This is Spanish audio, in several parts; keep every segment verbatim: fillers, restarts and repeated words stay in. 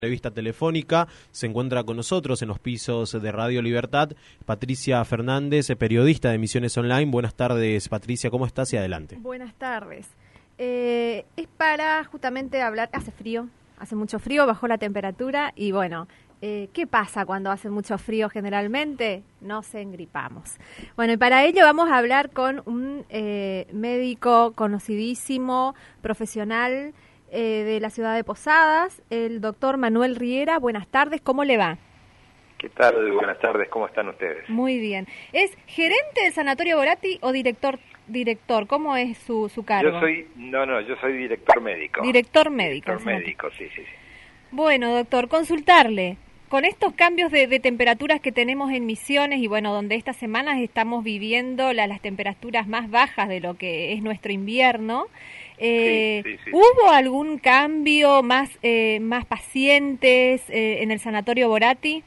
Entrevista telefónica, se encuentra con nosotros en los pisos de Radio Libertad Patricia Fernández, periodista de Emisiones Online. Buenas tardes, Patricia, ¿cómo estás? Y adelante. Buenas tardes. Eh, es para justamente hablar, hace frío, hace mucho frío, bajó la temperatura y bueno, eh, ¿qué pasa cuando hace mucho frío generalmente? Nos engripamos. Bueno, y para ello vamos a hablar con un eh, médico conocidísimo, profesional, Eh, de la ciudad de Posadas, el doctor Manuel Riera. Buenas tardes, ¿cómo le va? ¿Qué tal? Buenas tardes, ¿cómo están ustedes? Muy bien. ¿Es gerente del Sanatorio Boratti o director? Director, ¿cómo es su, su cargo? Yo soy, no, no, yo soy director médico. Director médico. Director médico, sí, sí, sí. Bueno, doctor, consultarle. Con estos cambios de, de temperaturas que tenemos en Misiones y bueno, donde estas semanas estamos viviendo la, las temperaturas más bajas de lo que es nuestro invierno, eh, sí, sí, sí. ¿Hubo algún cambio, más eh, más pacientes eh, en el Sanatorio Boratti?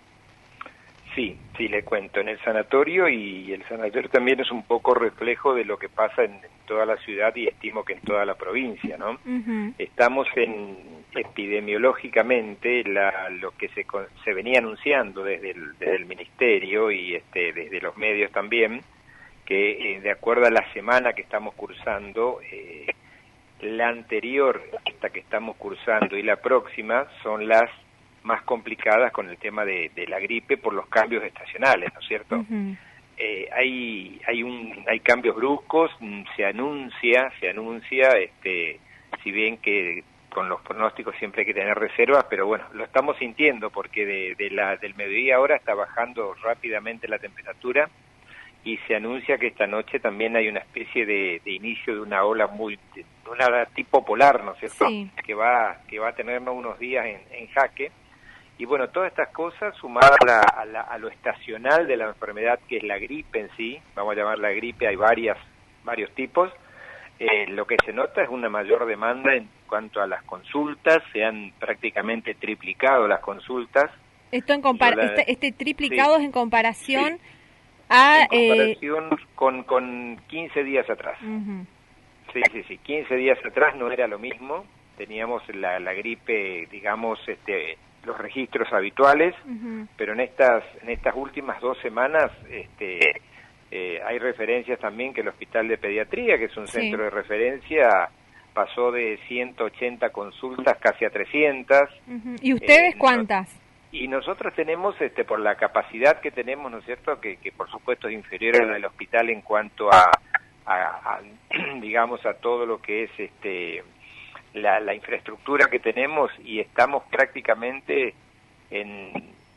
Sí, sí, le cuento. En el sanatorio, y el sanatorio también es un poco reflejo de lo que pasa en toda la ciudad y estimo que en toda la provincia, ¿no? Uh-huh. Estamos en, epidemiológicamente, la, lo que se, se venía anunciando desde el, desde el Ministerio y este, desde los medios también, que eh, de acuerdo a la semana que estamos cursando, eh, la anterior, esta que estamos cursando, y la próxima son las más complicadas con el tema de, de la gripe por los cambios estacionales, ¿no es cierto? Uh-huh. Eh, hay hay un hay cambios bruscos, se anuncia, se anuncia, este, si bien que con los pronósticos siempre hay que tener reservas, pero bueno, lo estamos sintiendo porque de, de la del mediodía ahora está bajando rápidamente la temperatura y se anuncia que esta noche también hay una especie de, de inicio de una ola muy de una ola tipo polar, ¿no es cierto? Sí. Que va que va a tenernos unos días en, en jaque. Y bueno, todas estas cosas sumadas a, la, a, la, a lo estacional de la enfermedad, que es la gripe en sí, vamos a llamarla gripe, hay varias varios tipos, eh, lo que se nota es una mayor demanda en cuanto a las consultas, se han prácticamente triplicado las consultas. Esto en compara la, este, este triplicado sí, es en comparación sí, a... En comparación eh... con, con quince días atrás. Uh-huh. Sí, sí, sí, quince días atrás no era lo mismo, teníamos la, la gripe, digamos, este... los registros habituales, uh-huh. pero en estas en estas últimas dos semanas este, eh, hay referencias también que el Hospital de Pediatría, que es un sí. centro de referencia, pasó de ciento ochenta consultas casi a trescientas. Uh-huh. ¿Y ustedes eh, cuántas? No, y nosotros tenemos, este, por la capacidad que tenemos, ¿no es cierto?, que, que por supuesto es inferior a la del hospital en cuanto a, a, a digamos, a todo lo que es este La, la infraestructura que tenemos, y estamos prácticamente en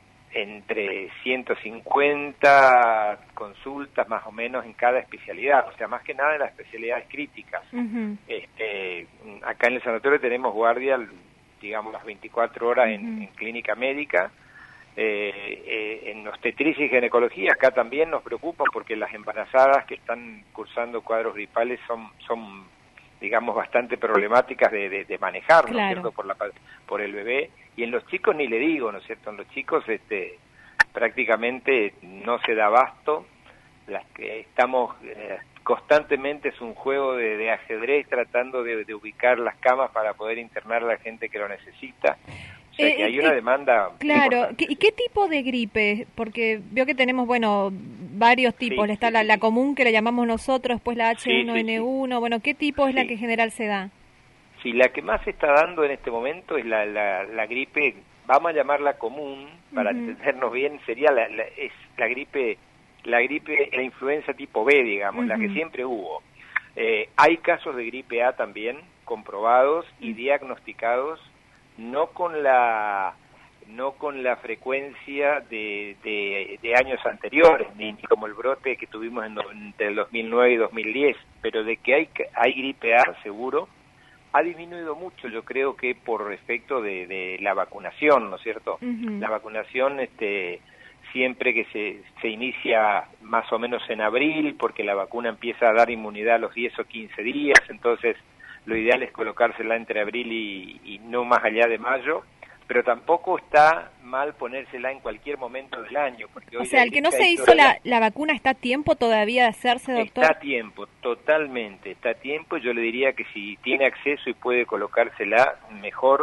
entre ciento cincuenta consultas más o menos en cada especialidad, o sea, más que nada en las especialidades críticas. Uh-huh. Este, acá en el sanatorio tenemos guardia, digamos, las veinticuatro horas uh-huh. en, en clínica médica, eh, eh, en obstetricia y ginecología. Acá también nos preocupa porque las embarazadas que están cursando cuadros gripales son son digamos, bastante problemáticas de, de, de manejar, ¿no es cierto?, por, la, por el bebé, y en los chicos ni le digo, ¿no es cierto?, en los chicos este, prácticamente no se da abasto, las que estamos eh, constantemente, es un juego de, de ajedrez tratando de, de ubicar las camas para poder internar a la gente que lo necesita. O sea, eh, que hay una eh, demanda. Claro, ¿y qué tipo de gripe? Porque veo que tenemos, bueno, varios tipos. Sí, está sí, la, sí. la común, que la llamamos nosotros, después la H uno N uno. Sí, sí. Bueno, ¿qué tipo es sí. la que en general se da? Sí, la que más se está dando en este momento es la, la, la gripe, vamos a llamarla común, para uh-huh. entendernos bien, sería la, la, es la gripe, la gripe, la influenza tipo B, digamos, uh-huh. la que siempre hubo. Eh, hay casos de gripe A también, comprobados y diagnosticados, no con la no con la frecuencia de, de, de años anteriores, ni, ni como el brote que tuvimos en, entre el dos mil nueve y dos mil diez, pero de que hay hay gripe A, seguro, ha disminuido mucho, yo creo que por efecto de, de la vacunación, ¿no es cierto? Uh-huh. La vacunación, este, siempre que se, se inicia más o menos en abril, porque la vacuna empieza a dar inmunidad a los diez o quince días, entonces lo ideal es colocársela entre abril y, y no más allá de mayo, pero tampoco está mal ponérsela en cualquier momento del año. Porque o hoy sea, el que no se hizo la, la vacuna, ¿está a tiempo todavía de hacerse, doctor? Está a tiempo, totalmente, está a tiempo. Yo le diría que si tiene acceso y puede colocársela, mejor,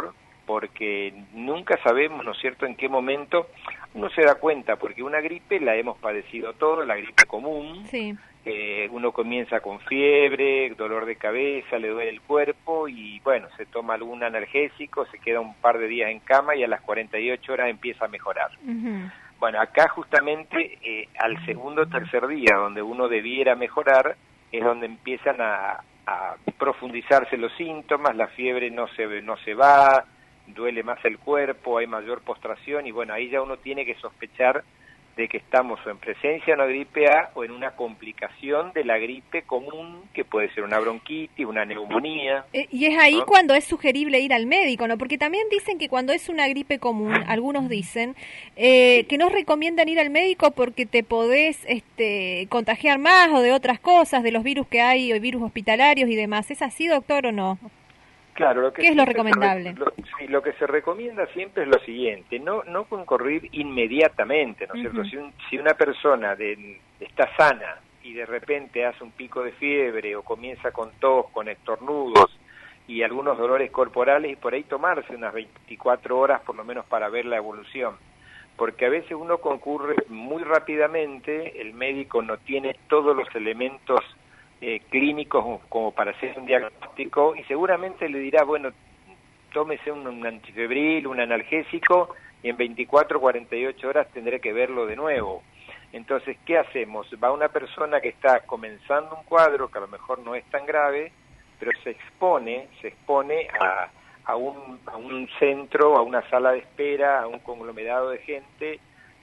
porque nunca sabemos, ¿no es cierto?, en qué momento uno se da cuenta, porque una gripe la hemos padecido todos, la gripe común, sí. eh, uno comienza con fiebre, dolor de cabeza, le duele el cuerpo y bueno, se toma algún analgésico, se queda un par de días en cama y a las cuarenta y ocho horas empieza a mejorar. Uh-huh. Bueno, acá justamente eh, al segundo o tercer día, donde uno debiera mejorar, es donde empiezan a, a profundizarse los síntomas, la fiebre no se, no se va, duele más el cuerpo, hay mayor postración y bueno, ahí ya uno tiene que sospechar de que estamos o en presencia de una gripe A o en una complicación de la gripe común, que puede ser una bronquitis, una neumonía. Eh, y es ahí, ¿no?, cuando es sugerible ir al médico, ¿no? Porque también dicen que cuando es una gripe común, algunos dicen, eh, que no recomiendan ir al médico porque te podés este, contagiar más o de otras cosas, de los virus que hay, o virus hospitalarios y demás. ¿Es así, doctor, o no? Claro, lo que ¿Qué es lo recomendable? Se, lo, sí, lo que se recomienda siempre es lo siguiente, no no concurrir inmediatamente, ¿no es uh-huh. cierto? Si, un, si una persona de, está sana y de repente hace un pico de fiebre o comienza con tos, con estornudos y algunos dolores corporales, y por ahí tomarse unas veinticuatro horas por lo menos para ver la evolución, porque a veces uno concurre muy rápidamente, el médico no tiene todos los elementos Eh, clínicos como para hacer un diagnóstico y seguramente le dirá, bueno, tómese un, un antifebril, un analgésico y en veinticuatro, cuarenta y ocho horas tendré que verlo de nuevo. Entonces, ¿qué hacemos? Va una persona que está comenzando un cuadro que a lo mejor no es tan grave, pero se expone, se expone a, a, un, a un centro, a una sala de espera, a un conglomerado de gente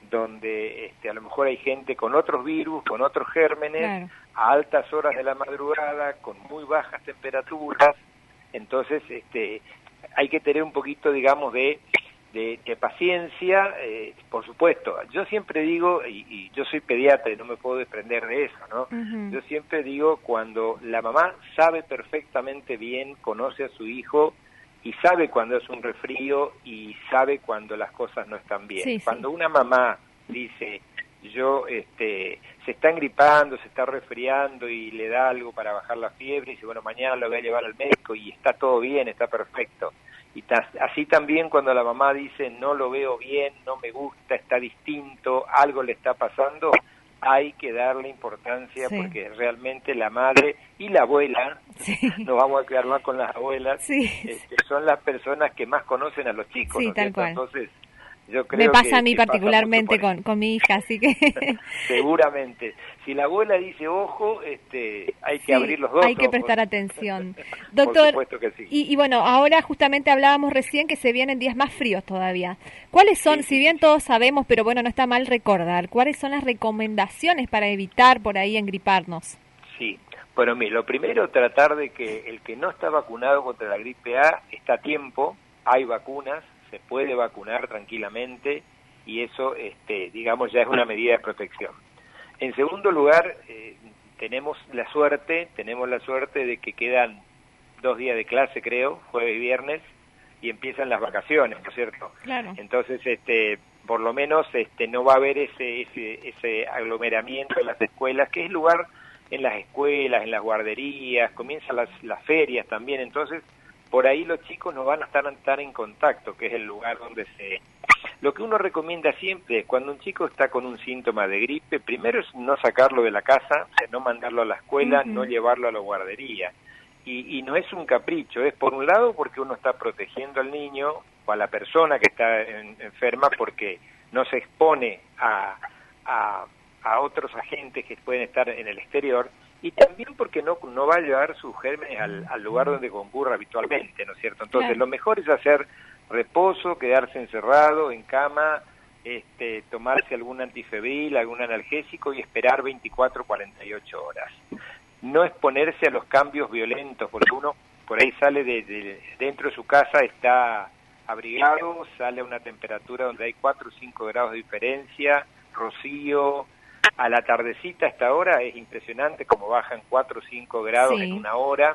donde este, a lo mejor hay gente con otros virus, con otros gérmenes, claro, a altas horas de la madrugada, con muy bajas temperaturas, entonces este, hay que tener un poquito, digamos, de, de, de paciencia, eh, por supuesto. Yo siempre digo, y, y yo soy pediatra y no me puedo desprender de eso, ¿no? Uh-huh. Yo siempre digo, cuando la mamá sabe perfectamente bien, conoce a su hijo, y sabe cuando es un resfrío y sabe cuando las cosas no están bien. Sí, cuando sí. Una mamá dice, yo este se está engripando, se está resfriando y le da algo para bajar la fiebre y dice, bueno, mañana lo voy a llevar al médico y está todo bien, está perfecto. Y ta- así también cuando la mamá dice, no lo veo bien, no me gusta, está distinto, algo le está pasando, hay que darle importancia, sí, porque realmente la madre y la abuela, sí, nos vamos a quedar más con las abuelas, sí, este, son las personas que más conocen a los chicos, sí, ¿no? Tal cual. Entonces, yo creo me pasa que, a mí que particularmente con, con mi hija, así que seguramente. Si la abuela dice ojo, este, hay que sí, abrir los dos hay que ojos. prestar atención. Doctor, por supuesto que sí. y, y bueno, ahora justamente hablábamos recién que se vienen días más fríos todavía. ¿Cuáles son, sí, si bien todos sabemos, pero bueno, no está mal recordar, cuáles son las recomendaciones para evitar por ahí engriparnos? Sí, bueno, mire, lo primero, tratar de que el que no está vacunado contra la gripe A está a tiempo, hay vacunas, se puede vacunar tranquilamente y eso, este, digamos, ya es una medida de protección. En segundo lugar, eh, tenemos la suerte, tenemos la suerte de que quedan dos días de clase, creo, jueves y viernes, y empiezan las vacaciones, ¿no es cierto? Claro. Entonces, este, por lo menos, este, no va a haber ese, ese, ese aglomeramiento en las escuelas, que es lugar en las escuelas, en las guarderías, comienzan las, las ferias también, entonces por ahí los chicos no van a estar, estar en contacto, que es el lugar donde se... Lo que uno recomienda siempre es cuando un chico está con un síntoma de gripe, primero es no sacarlo de la casa, o sea, no mandarlo a la escuela, uh-huh, no llevarlo a la guardería. Y, y no es un capricho, es por un lado porque uno está protegiendo al niño o a la persona que está en, enferma porque no se expone a, a, a otros agentes que pueden estar en el exterior, y también porque no no va a llevar sus gérmenes al, al lugar donde concurra habitualmente, ¿no es cierto? Entonces, claro, lo mejor es hacer reposo, quedarse encerrado en cama, este, tomarse algún antifebril, algún analgésico y esperar veinticuatro, cuarenta y ocho horas. No exponerse a los cambios violentos, porque uno por ahí sale de, de dentro de su casa, está abrigado, sale a una temperatura donde hay cuatro o cinco grados de diferencia, rocío. A la tardecita, a esta hora, es impresionante como bajan cuatro o cinco grados, sí, en una hora.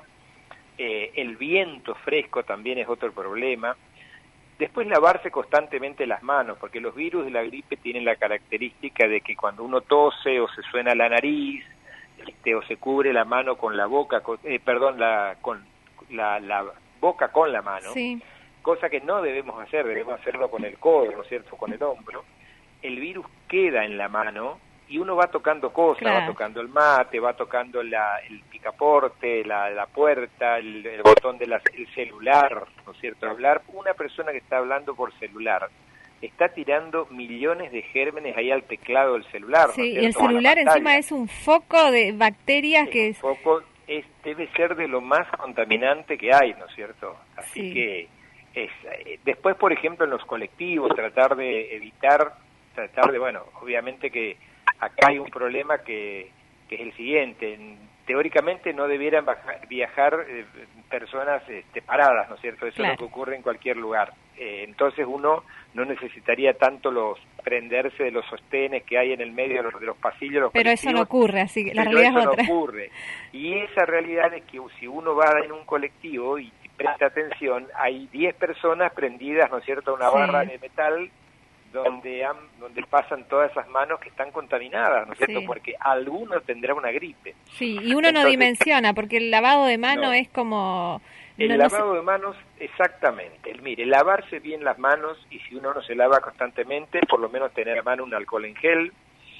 Eh, el viento fresco también es otro problema. Después lavarse constantemente las manos, porque los virus de la gripe tienen la característica de que cuando uno tose o se suena la nariz, este, o se cubre la mano con la boca, con, eh, perdón, la, con la, la boca con la mano, sí, cosa que no debemos hacer, debemos hacerlo con el codo, ¿no es cierto?, con el hombro, el virus queda en la mano y uno va tocando cosas, claro. va tocando el mate, va tocando la, el picaporte, la, la puerta, el, el botón del celular, ¿no es cierto? Hablar, una persona que está hablando por celular está tirando millones de gérmenes ahí al teclado del celular. Sí, ¿no es y el celular encima es un foco de bacterias es que... Un foco es, debe ser de lo más contaminante que hay, ¿no es cierto? Así sí. que es, eh, después, por ejemplo, en los colectivos, tratar de evitar, tratar de, bueno, obviamente que acá hay un problema que, que es el siguiente, teóricamente no debieran bajar, viajar eh, personas este, paradas, ¿no es cierto? Eso claro. es lo que ocurre en cualquier lugar. Eh, entonces uno no necesitaría tanto los prenderse de los sostenes que hay en el medio de los, de los pasillos. Los pero eso no ocurre, así que la realidad eso es otra. No ocurre. Y esa realidad es que si uno va en un colectivo y presta atención, hay diez personas prendidas, ¿no es cierto?, a una sí. barra de metal donde han, donde pasan todas esas manos que están contaminadas, ¿no es cierto?, sí. porque alguno tendrá una gripe. Sí, y uno Entonces, no dimensiona, porque el lavado de mano no. es como... El no, lavado no se... de manos, exactamente. El, mire, lavarse bien las manos, y si uno no se lava constantemente, por lo menos tener a mano un alcohol en gel,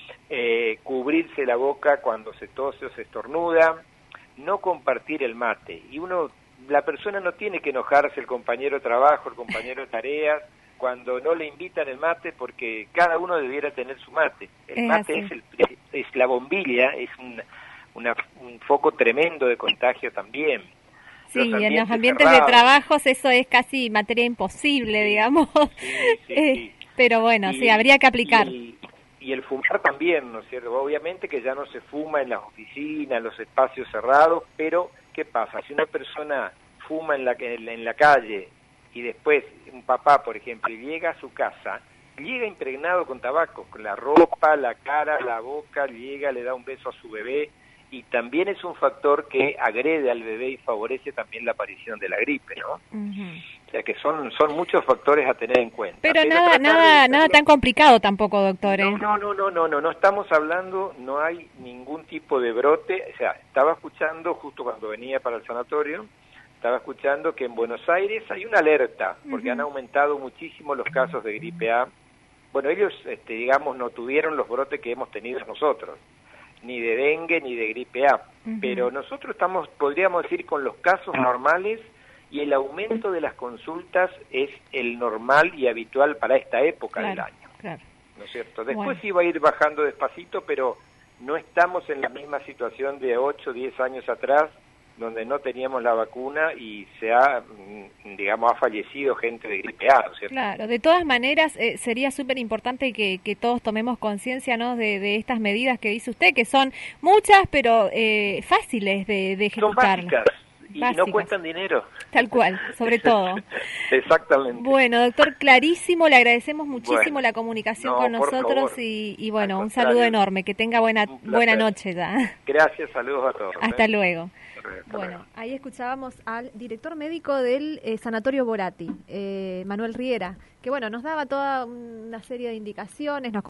eh, cubrirse la boca cuando se tose o se estornuda, no compartir el mate. Y uno, la persona no tiene que enojarse, el compañero de trabajo, el compañero de tareas, cuando no le invitan el mate, porque cada uno debiera tener su mate. El es mate es, el, es la bombilla, es un, una, un foco tremendo de contagio también. Sí, y en los ambientes cerrados. de trabajos eso es casi materia imposible, digamos. Sí, sí, eh, sí. Pero bueno, y, sí, habría que aplicar. Y, y el fumar también, ¿no es cierto? Obviamente que ya no se fuma en las oficinas, en los espacios cerrados, pero ¿qué pasa? Si una persona fuma en la, en la calle y después un papá, por ejemplo, llega a su casa, llega impregnado con tabaco, con la ropa, la cara, la boca, llega, le da un beso a su bebé, y también es un factor que agrede al bebé y favorece también la aparición de la gripe, ¿no? Uh-huh. O sea que son son muchos factores a tener en cuenta. Pero, Pero nada nada de... nada tan complicado tampoco, doctor. ¿eh? No, no, no, no, no, no estamos hablando, no hay ningún tipo de brote. O sea, estaba escuchando justo cuando venía para el sanatorio, estaba escuchando que en Buenos Aires hay una alerta, porque uh-huh. han aumentado muchísimo los casos de gripe A. Bueno, ellos, este, digamos, no tuvieron los brotes que hemos tenido nosotros, ni de dengue ni de gripe A, uh-huh. pero nosotros estamos, podríamos decir, con los casos normales, y el aumento de las consultas es el normal y habitual para esta época claro, del año, claro. ¿no es cierto? Después bueno. sí va a ir bajando despacito, pero no estamos en la misma situación de ocho, diez años atrás, donde no teníamos la vacuna y se ha, digamos, ha fallecido gente de gripe A, ¿no es cierto? Claro, de todas maneras eh, sería súper importante que, que todos tomemos conciencia, ¿no?, de, de estas medidas que dice usted, que son muchas, pero eh, fáciles de, de ejecutar. Son básicas y básicas. No cuestan dinero. Tal cual, sobre todo. Exactamente. Bueno, doctor, clarísimo, le agradecemos muchísimo bueno, la comunicación no, con nosotros y, y bueno, un saludo enorme, que tenga buena buena noche ya. Gracias, saludos a todos. Hasta ¿eh? luego. Hasta bueno, luego. ahí escuchábamos al director médico del eh, Sanatorio Borati, eh, Manuel Riera, que bueno, nos daba toda una serie de indicaciones, nos